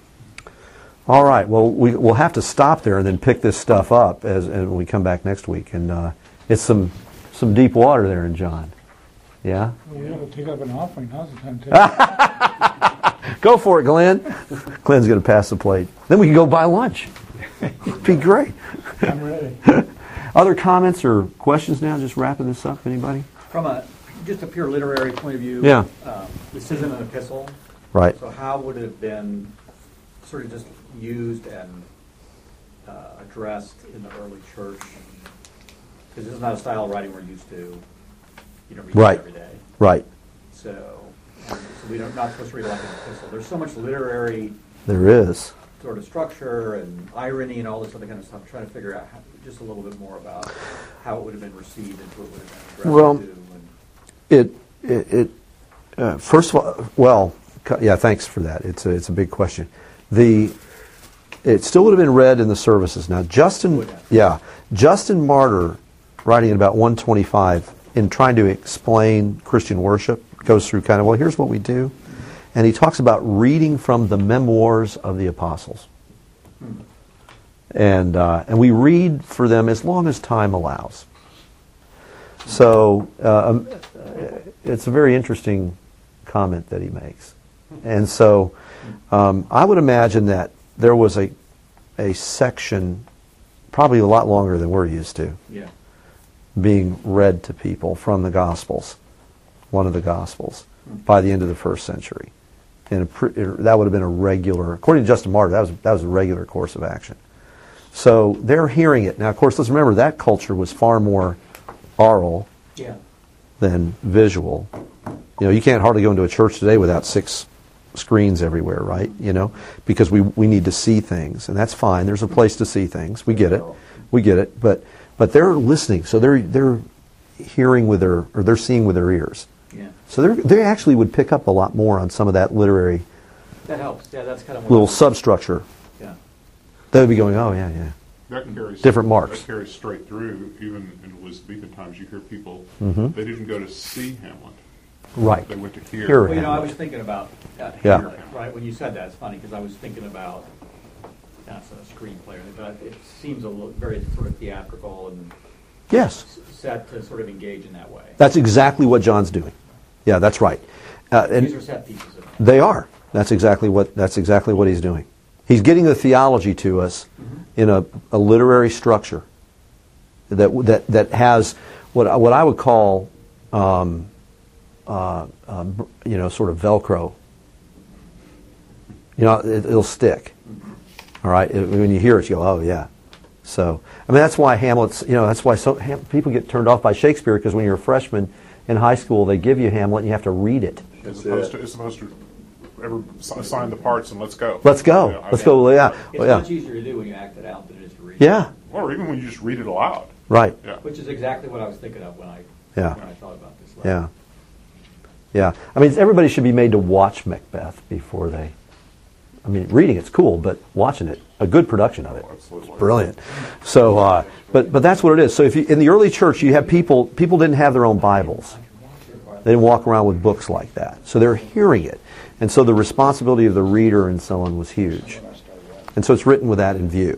[SPEAKER 1] All right, well, we, we'll have to stop there and then pick this stuff up as, as we come back next week. And uh, it's some some deep water there in John. Yeah?
[SPEAKER 4] Well, we ought to take up an offering. Now's the time to take
[SPEAKER 1] Go for it, Glenn. Glenn's going to pass the plate. Then we can go buy lunch. It'd be great.
[SPEAKER 4] I'm ready.
[SPEAKER 1] Other comments or questions now? Just wrapping this up. Anybody?
[SPEAKER 8] From a just a pure literary point of view,
[SPEAKER 1] Yeah.
[SPEAKER 8] um, this isn't an epistle.
[SPEAKER 1] Right.
[SPEAKER 8] So how would it have been sort of just used and uh, addressed in the early church? Because this is not a style of writing we're used to. You don't read
[SPEAKER 1] Right.
[SPEAKER 8] it every day.
[SPEAKER 1] Right.
[SPEAKER 8] So, and so we don't not supposed to read it like an epistle. There's so much literary
[SPEAKER 1] There is.
[SPEAKER 8] sort of structure and irony and all this other kind of stuff. I'm trying to figure out how, just a little bit more about how it would have been received and who it would have been addressed
[SPEAKER 1] Well,
[SPEAKER 8] to. And
[SPEAKER 1] It, it, it uh, first of all, well, co- yeah, thanks for that. It's a, it's a big question. The, it still would have been read in the services. Now, Justin,
[SPEAKER 8] Would have.
[SPEAKER 1] yeah, Justin Martyr, writing in about one twenty-five, in trying to explain Christian worship, goes through kind of, well, here's what we do. And he talks about reading from the memoirs of the apostles. And, uh, and we read for them as long as time allows. So uh, um, it's a very interesting comment that he makes. And so um, I would imagine that there was a, a section, probably a lot longer than we're used to,
[SPEAKER 8] yeah.
[SPEAKER 1] being read to people from the Gospels, one of the Gospels, by the end of the first century. And a pr- that would have been a regular, according to Justin Martyr, that was, that was a regular course of action. So they're hearing it. Now, of course, let's remember that culture was far more oral
[SPEAKER 8] Yeah.
[SPEAKER 1] than visual. You know, you can't hardly go into a church today without six screens everywhere, right? You know, because we we need to see things, and that's fine. There's a place to see things. We get it. We get it. But but they're listening, so they're they're hearing with their or they're seeing with their ears.
[SPEAKER 8] Yeah.
[SPEAKER 1] So they they actually would pick up a lot more on some of that literary
[SPEAKER 8] That helps. Yeah, that's kind of
[SPEAKER 1] little substructure.
[SPEAKER 8] Yeah.
[SPEAKER 1] They would be going, oh yeah, yeah.
[SPEAKER 7] That carries
[SPEAKER 1] Different marks.
[SPEAKER 7] That carries straight through. Even in Elizabethan times, you hear people.
[SPEAKER 1] Mhm.
[SPEAKER 7] They didn't go to see Hamlet.
[SPEAKER 1] Right.
[SPEAKER 7] They went to hear.
[SPEAKER 1] Hear
[SPEAKER 8] Well, you know, I
[SPEAKER 1] Hamlet.
[SPEAKER 8] was thinking about uh,
[SPEAKER 1] Yeah.
[SPEAKER 8] Hamlet, right? When you said that, it's funny because I was thinking about that's a screenplay, but it seems a little very sort of theatrical and
[SPEAKER 1] Yes.
[SPEAKER 8] s- set to sort of engage in that way.
[SPEAKER 1] That's exactly what John's doing. Yeah, that's right. Uh, and
[SPEAKER 8] These are set pieces of that.
[SPEAKER 1] They are. That's exactly what that's exactly what he's doing. He's getting the theology to us in a, a literary structure that that that has what I- what I would call, um, uh, um, you know, sort of Velcro. You know, it, it'll stick. All right, It- when you hear it, you go, oh yeah. So I mean, that's why Hamlet's. You know, that's why so, Ham, people get turned off by Shakespeare, because when you're a freshman in high school, they give you Hamlet and you have to read it.
[SPEAKER 7] As opposed to, as opposed to ever s- assign the parts and let's go.
[SPEAKER 1] Let's go.
[SPEAKER 7] Yeah, I
[SPEAKER 1] Let's
[SPEAKER 7] mean,
[SPEAKER 1] go. Yeah.
[SPEAKER 8] It's
[SPEAKER 1] Well, yeah.
[SPEAKER 8] much easier to do when you act it out than it is to read.
[SPEAKER 1] Yeah.
[SPEAKER 7] Or even when you just read it aloud.
[SPEAKER 1] Right.
[SPEAKER 7] Yeah.
[SPEAKER 8] Which is exactly what I was thinking of when I
[SPEAKER 1] Yeah.
[SPEAKER 8] when I thought about this.
[SPEAKER 1] Yeah. Yeah. I mean, everybody should be made to watch Macbeth before they. I mean, reading it's cool, but watching it, a good production of it,
[SPEAKER 7] Oh, absolutely.
[SPEAKER 1] brilliant. So, uh, but but that's what it is. So, if you, in the early church, you have people. People didn't have their own Bibles. They didn't walk around with books like that. So they're hearing it, and so the responsibility of the reader and so on was huge. And so it's written with that in view.